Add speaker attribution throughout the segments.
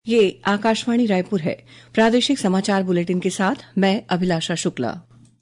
Speaker 1: ये आकाशवाणी रायपुर है। प्रादेशिक समाचार बुलेटिन के साथ मैं अभिलाषा शुक्ला।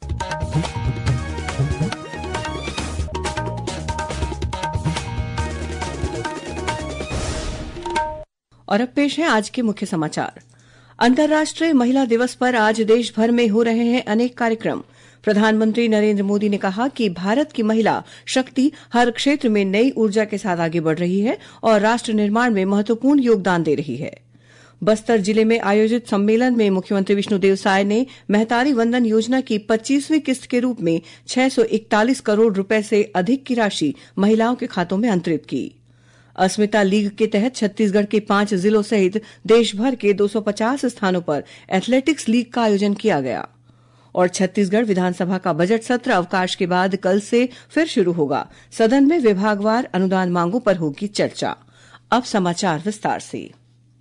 Speaker 1: और अब पेश है आज के मुख्य समाचार। अंतर्राष्ट्रीय महिला दिवस पर आज देश भर में हो रहे हैं अनेक कार्यक्रम। प्रधानमंत्री नरेंद्र मोदी ने कहा कि भारत की महिला शक्ति हर क्षेत्र में नई ऊर्जा के साथ आगे बढ़ रही है और राष्ट्र निर्माण में महत्वपूर्ण योगदान दे रही है। बस्तर जिले में आयोजित सम्मेलन में मुख्यमंत्री विष्णुदेव साय ने महतारी वंदन योजना की 25वीं किस्त के रूप में 641 करोड़ रुपए से अधिक की राशि महिलाओं के खातों में अंतरित की। अस्मिता लीग के तहत छत्तीसगढ़ के 5 जिलों सहित देशभर के 250 स्थानों पर एथलेटिक्स लीग का आयोजन किया गया। और छत्तीसगढ़ विधानसभा का बजट सत्र अवकाश के बाद कल से फिर शुरू होगा। सदन में विभागवार अनुदान मांगों पर होगी चर्चा। अब समाचार विस्तार से।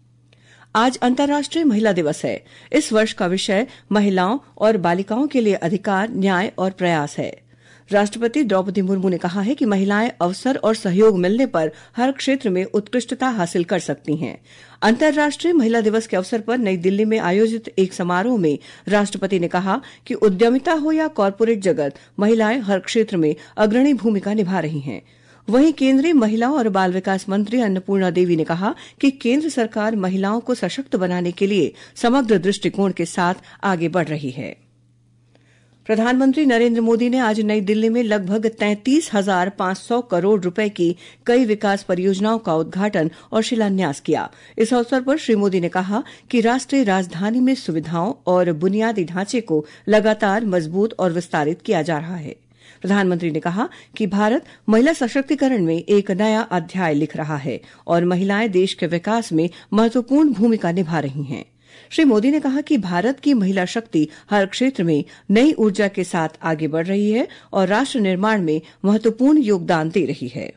Speaker 1: आज अंतर्राष्ट्रीय महिला दिवस है। इस वर्ष का विषय महिलाओं और बालिकाओं के लिए अधिकार, न्याय और प्रयास है। राष्ट्रपति द्रौपदी मुर्मू ने कहा है कि महिलाएं अवसर और सहयोग मिलने पर हर क्षेत्र में उत्कृष्टता हासिल कर सकती हैं। अंतर्राष्ट्रीय महिला दिवस के अवसर पर नई दिल्ली में आयोजित एक समारोह में राष्ट्रपति ने कहा कि उद्यमिता हो या कॉरपोरेट जगत, महिलाएं हर क्षेत्र में अग्रणी भूमिका निभा रही हैं। वहीं केंद्रीय महिला और बाल विकास मंत्री अन्नपूर्णा देवी ने कहा कि केंद्र सरकार महिलाओं को सशक्त बनाने के लिए समग्र दृष्टिकोण के साथ आगे बढ़ रही है। प्रधानमंत्री नरेंद्र मोदी ने आज नई दिल्ली में लगभग 33,500 करोड़ रुपए की कई विकास परियोजनाओं का उद्घाटन और शिलान्यास किया। इस अवसर पर श्री मोदी ने कहा कि राष्ट्रीय राजधानी में सुविधाओं और बुनियादी ढांचे को लगातार मजबूत और विस्तारित किया जा रहा है। प्रधानमंत्री ने कहा कि भारत महिला सशक्तिकरण में एक नया अध्याय लिख रहा है और महिलाएं देश के विकास में महत्वपूर्ण भूमिका निभा रही हैं। श्री मोदी ने कहा कि भारत की महिला शक्ति हर क्षेत्र में नई ऊर्जा के साथ आगे बढ़ रही है और राष्ट्र निर्माण में महत्वपूर्ण योगदान दे रही है।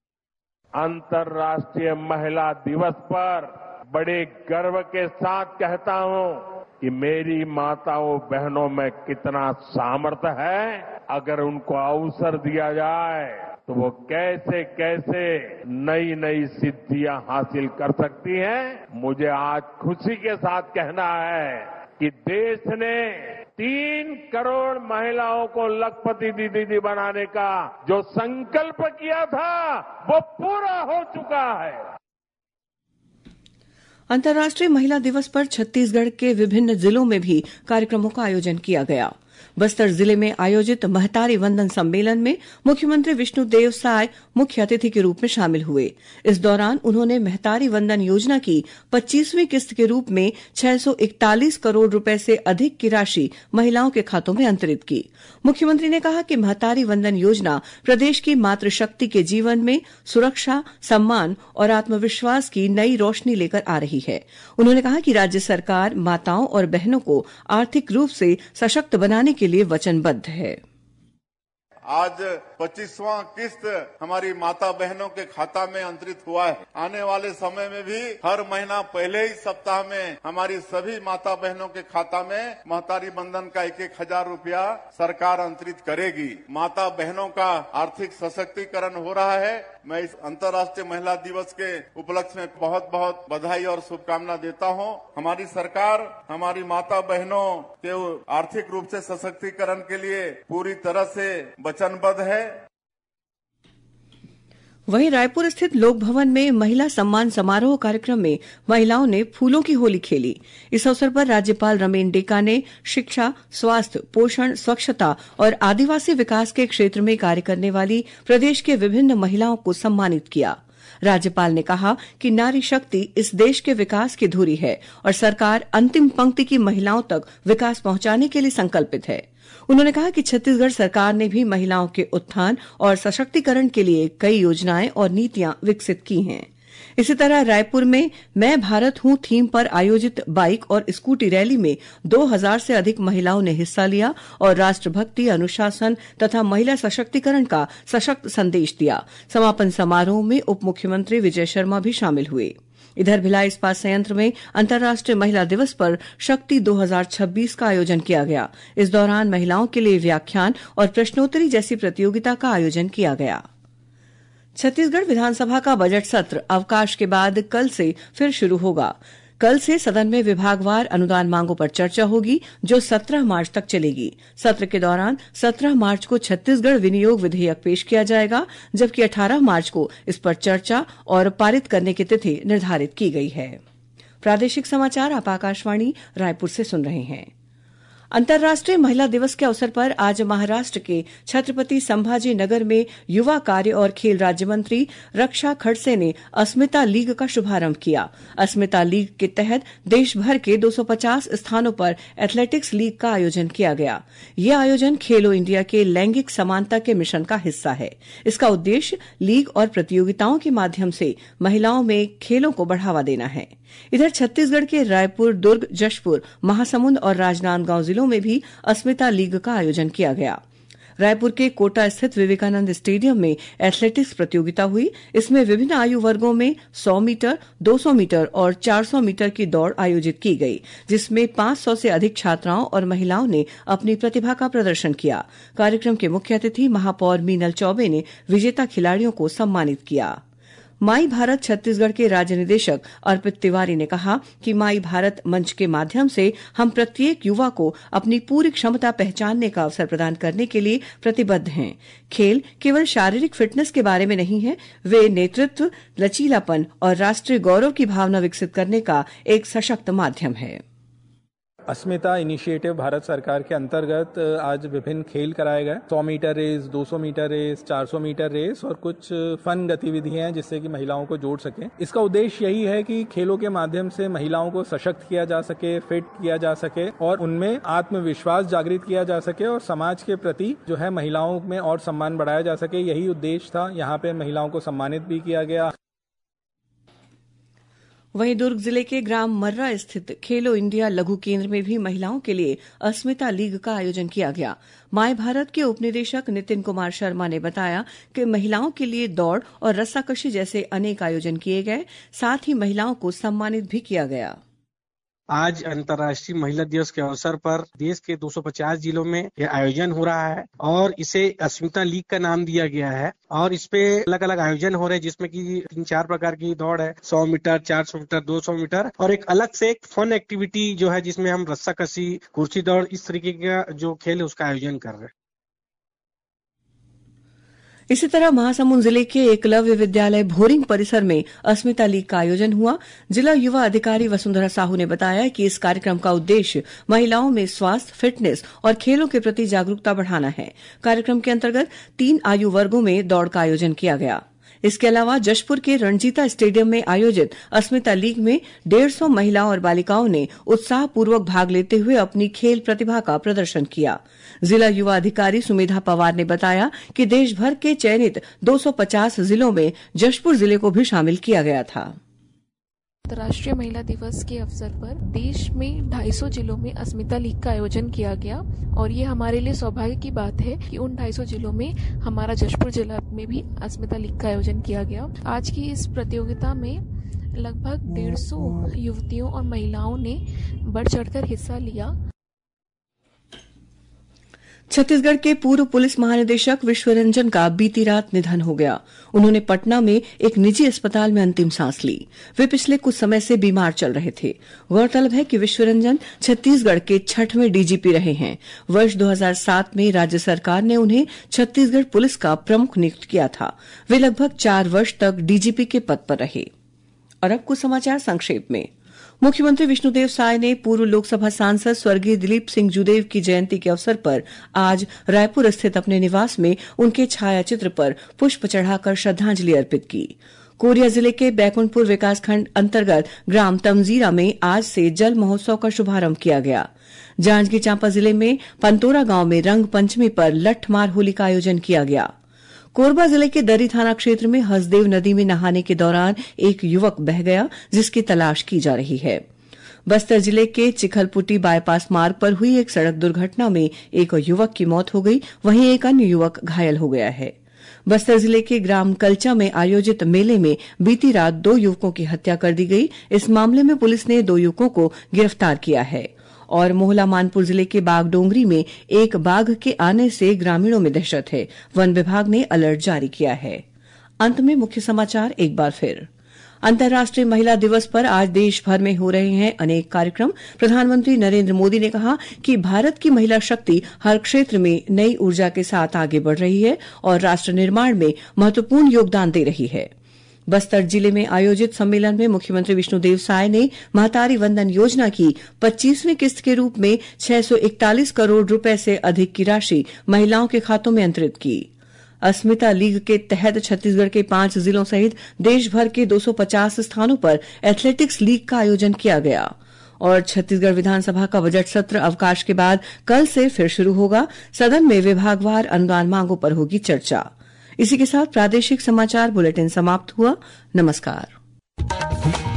Speaker 2: अंतर्राष्ट्रीय महिला दिवस पर बड़े गर्व के साथ कहता हूं कि मेरी माताओं बहनों में कितना सामर्थ्य है। अगर उनको अवसर दिया जाए तो वो कैसे कैसे नई नई सिद्धियां हासिल कर सकती हैं। मुझे आज खुशी के साथ कहना है कि देश ने 3 करोड़ महिलाओं को लखपति दीदी बनाने का जो संकल्प किया था वो पूरा हो चुका है।
Speaker 1: अंतर्राष्ट्रीय महिला दिवस पर छत्तीसगढ़ के विभिन्न जिलों में भी कार्यक्रमों का आयोजन किया गया। बस्तर जिले में आयोजित महतारी वंदन सम्मेलन में मुख्यमंत्री विष्णुदेव साय मुख्य अतिथि के रूप में शामिल हुए। इस दौरान उन्होंने महतारी वंदन योजना की 25वीं किस्त के रूप में 641 करोड़ रुपए से अधिक की राशि महिलाओं के खातों में अंतरित की। मुख्यमंत्री ने कहा कि महतारी वंदन योजना प्रदेश की मातृशक्ति के जीवन में सुरक्षा, सम्मान और आत्मविश्वास की नई रोशनी लेकर आ रही है। उन्होंने कहा कि राज्य सरकार माताओं और बहनों को आर्थिक रूप से सशक्त बनाने के लिए वचनबद्ध है।
Speaker 3: आज 25वां किस्त हमारी माता बहनों के खाता में अंतरित हुआ है। आने वाले समय में भी हर महीना पहले ही सप्ताह में हमारी सभी माता बहनों के खाता में महतारी वंदन का 1,000 रुपया सरकार अंतरित करेगी। माता बहनों का आर्थिक सशक्तिकरण हो रहा है। मैं इस अंतर्राष्ट्रीय महिला दिवस के उपलक्ष्य में बहुत बहुत बधाई और शुभकामना देता हूं। हमारी सरकार हमारी माता बहनों के आर्थिक रूप से सशक्तिकरण के लिए पूरी तरह से वचनबद्ध है।
Speaker 1: वहीं रायपुर स्थित लोक भवन में महिला सम्मान समारोह कार्यक्रम में महिलाओं ने फूलों की होली खेली। इस अवसर पर राज्यपाल रमेन डेका ने शिक्षा, स्वास्थ्य, पोषण, स्वच्छता और आदिवासी विकास के क्षेत्र में कार्य करने वाली प्रदेश के विभिन्न महिलाओं को सम्मानित किया। राज्यपाल ने कहा कि नारी शक्ति इस देश के विकास की धुरी है और सरकार अंतिम पंक्ति की महिलाओं तक विकास पहुंचाने के लिए संकल्पित है। उन्होंने कहा कि छत्तीसगढ़ सरकार ने भी महिलाओं के उत्थान और सशक्तिकरण के लिए कई योजनाएं और नीतियां विकसित की हैं। इसी तरह रायपुर में मैं भारत हूं थीम पर आयोजित बाइक और स्कूटी रैली में 2000 से अधिक महिलाओं ने हिस्सा लिया और राष्ट्रभक्ति, अनुशासन तथा महिला सशक्तिकरण का सशक्त संदेश दिया। समापन समारोह में उप मुख्यमंत्री विजय शर्मा भी शामिल हुए। इधर भिलाई इस्पात संयंत्र में अंतर्राष्ट्रीय महिला दिवस पर शक्ति 2026 का आयोजन किया गया। इस दौरान महिलाओं के लिए व्याख्यान और प्रश्नोत्तरी जैसी प्रतियोगिता का आयोजन किया गया। छत्तीसगढ़ विधानसभा का बजट सत्र अवकाश के बाद कल से फिर शुरू होगा। कल से सदन में विभागवार अनुदान मांगों पर चर्चा होगी, जो 17 मार्च तक चलेगी। सत्र के दौरान 17 मार्च को छत्तीसगढ़ विनियोग विधेयक पेश किया जाएगा, जबकि 18 मार्च को इस पर चर्चा और पारित करने की तिथि निर्धारित की गई है। प्रादेशिक समाचार आप आकाशवाणी रायपुर से सुन रहे हैं। अंतर्राष्ट्रीय महिला दिवस के अवसर पर आज महाराष्ट्र के छत्रपति संभाजी नगर में युवा कार्य और खेल राज्य मंत्री रक्षा खड़से ने अस्मिता लीग का शुभारंभ किया। अस्मिता लीग के तहत देश भर के 250 स्थानों पर एथलेटिक्स लीग का आयोजन किया गया। यह आयोजन खेलो इंडिया के लैंगिक समानता के मिशन का हिस्सा है। इसका उद्देश्य लीग और प्रतियोगिताओं के माध्यम से महिलाओं में खेलों को बढ़ावा देना है। इधर छत्तीसगढ़ के रायपुर, दुर्ग, जशपुर, महासमुंद और राजनांदगांव जिलों में भी अस्मिता लीग का आयोजन किया गया। रायपुर के कोटा स्थित विवेकानंद स्टेडियम में एथलेटिक्स प्रतियोगिता हुई। इसमें विभिन्न आयु वर्गों में 100 मीटर, 200 मीटर और 400 मीटर की दौड़ आयोजित की गई, जिसमें 500 से अधिक छात्राओं और महिलाओं ने अपनी प्रतिभा का प्रदर्शन किया। कार्यक्रम के मुख्य अतिथि महापौर मीनल चौबे ने विजेता खिलाड़ियों को सम्मानित किया। माई भारत छत्तीसगढ़ के राज्य निदेशक अर्पित तिवारी ने कहा कि माई भारत मंच के माध्यम से हम प्रत्येक युवा को अपनी पूरी क्षमता पहचानने का अवसर प्रदान करने के लिए प्रतिबद्ध हैं। खेल केवल शारीरिक फिटनेस के बारे में नहीं है, वे नेतृत्व, लचीलापन और राष्ट्रीय गौरव की भावना विकसित करने का एक सशक्त माध्यम है।
Speaker 4: अस्मिता इनिशिएटिव भारत सरकार के अंतर्गत आज विभिन्न खेल कराए गए। 100 meter race, 200 meter race, 400 meter race और कुछ फन गतिविधियां हैं जिससे कि महिलाओं को जोड़ सके। इसका उद्देश्य यही है कि खेलों के माध्यम से महिलाओं को सशक्त किया जा सके, फिट किया जा सके और उनमें आत्मविश्वास जागृत किया जा सके और समाज के प्रति जो है महिलाओं में और सम्मान बढ़ाया जा सके। यही उद्देश्य था। यहाँ पे महिलाओं को सम्मानित भी किया गया।
Speaker 1: वहीं दुर्ग जिले के ग्राम मर्रा स्थित खेलो इंडिया लघु केंद्र में भी महिलाओं के लिए अस्मिता लीग का आयोजन किया गया। माय भारत के उपनिदेशक नितिन कुमार शर्मा ने बताया कि महिलाओं के लिए दौड़ और रस्साकशी जैसे अनेक आयोजन किए गए, साथ ही महिलाओं को सम्मानित भी किया गया।
Speaker 5: आज अंतर्राष्ट्रीय महिला दिवस के अवसर पर देश के 250 जिलों में यह आयोजन हो रहा है और इसे अस्मिता लीग का नाम दिया गया है और इस पे अलग अलग आयोजन हो रहे हैं, जिसमें कि 3-4 प्रकार की दौड़ है। 100 मीटर, 400 मीटर, 200 मीटर और एक अलग से एक फन एक्टिविटी जो है जिसमें हम रस्साकशी, कुर्सी दौड़, इस तरीके का जो खेल है उसका आयोजन कर रहे हैं।
Speaker 1: इसी तरह महासमुंद जिले के एकलव्य विद्यालय भोरिंग परिसर में अस्मिता लीग का आयोजन हुआ। जिला युवा अधिकारी वसुंधरा साहू ने बताया कि इस कार्यक्रम का उद्देश्य महिलाओं में स्वास्थ्य, फिटनेस और खेलों के प्रति जागरूकता बढ़ाना है। कार्यक्रम के अंतर्गत 3 आयु वर्गों में दौड़ का आयोजन किया गया। इसके अलावा जशपुर के रणजीता स्टेडियम में आयोजित अस्मिता लीग में 150 महिलाओं और बालिकाओं ने उत्साहपूर्वक भाग लेते हुए अपनी खेल प्रतिभा का प्रदर्शन किया। जिला युवा अधिकारी सुमेधा पवार ने बताया कि देश भर के चयनित 250 जिलों में जशपुर जिले को भी शामिल किया गया था।
Speaker 6: अंतर्राष्ट्रीय महिला दिवस के अवसर पर देश में 250 जिलों में अस्मिता लीग का आयोजन किया गया और ये हमारे लिए सौभाग्य की बात है कि उन 250 जिलों में हमारा जशपुर जिला में भी अस्मिता लीग का आयोजन किया गया। आज की इस प्रतियोगिता में लगभग 150 युवतियों और महिलाओं ने बढ़ चढ़कर हिस्सा लिया।
Speaker 1: छत्तीसगढ़ के पूर्व पुलिस महानिदेशक विश्वरंजन का बीती रात निधन हो गया। उन्होंने पटना में एक निजी अस्पताल में अंतिम सांस ली। वे पिछले कुछ समय से बीमार चल रहे थे। गौरतलब है कि विश्वरंजन छत्तीसगढ़ के 6वें डीजीपी रहे हैं। वर्ष 2007 में राज्य सरकार ने उन्हें छत्तीसगढ़ पुलिस का प्रमुख नियुक्त किया था। वे लगभग 4 वर्ष तक डीजीपी के पद पर रहे। और अब कुछ समाचार संक्षेप में। मुख्यमंत्री विष्णुदेव साय ने पूर्व लोकसभा सांसद स्वर्गीय दिलीप सिंह जूदेव की जयंती के अवसर पर आज रायपुर स्थित अपने निवास में उनके छायाचित्र पर पुष्प चढ़ाकर श्रद्धांजलि अर्पित की। कोरिया जिले के बैकुंठपुर विकासखंड अंतर्गत ग्राम तमजीरा में आज से जल महोत्सव का शुभारंभ किया गया। जांजगीर चांपा जिले में पंतोरा गांव में रंग पंचमी पर लठमार होली का आयोजन किया गया। कोरबा जिले के दर्री थाना क्षेत्र में हसदेव नदी में नहाने के दौरान एक युवक बह गया, जिसकी तलाश की जा रही है। बस्तर जिले के चिखलपुटी बाईपास मार्ग पर हुई एक सड़क दुर्घटना में एक युवक की मौत हो गई, वहीं एक अन्य युवक घायल हो गया है। बस्तर जिले के ग्राम कलचा में आयोजित मेले में बीती रात 2 युवकों की हत्या कर दी गई। इस मामले में पुलिस ने 2 युवकों को गिरफ्तार किया है। और मोहला मानपुर जिले के बागडोंगरी में एक बाघ के आने से ग्रामीणों में दहशत है। वन विभाग ने अलर्ट जारी किया है। अंत में मुख्य समाचार एक बार फिर। अंतर्राष्ट्रीय महिला दिवस पर आज देश भर में हो रहे हैं अनेक कार्यक्रम। प्रधानमंत्री नरेंद्र मोदी ने कहा कि भारत की महिला शक्ति हर क्षेत्र में नई ऊर्जा के साथ आगे बढ़ रही है और राष्ट्र निर्माण में महत्वपूर्ण योगदान दे रही है। बस्तर जिले में आयोजित सम्मेलन में मुख्यमंत्री विष्णुदेव साय ने महतारी वंदन योजना की 25वीं किस्त के रूप में 641 करोड़ रुपए से अधिक की राशि महिलाओं के खातों में अंतरित की। अस्मिता लीग के तहत छत्तीसगढ़ के 5 जिलों सहित देश भर के 250 स्थानों पर एथलेटिक्स लीग का आयोजन किया गया। और छत्तीसगढ़ विधानसभा का बजट सत्र अवकाश के बाद कल से फिर शुरू होगा। सदन में विभागवार अनुदान मांगों पर होगी चर्चा। इसी के साथ प्रादेशिक समाचार बुलेटिन समाप्त हुआ। नमस्कार।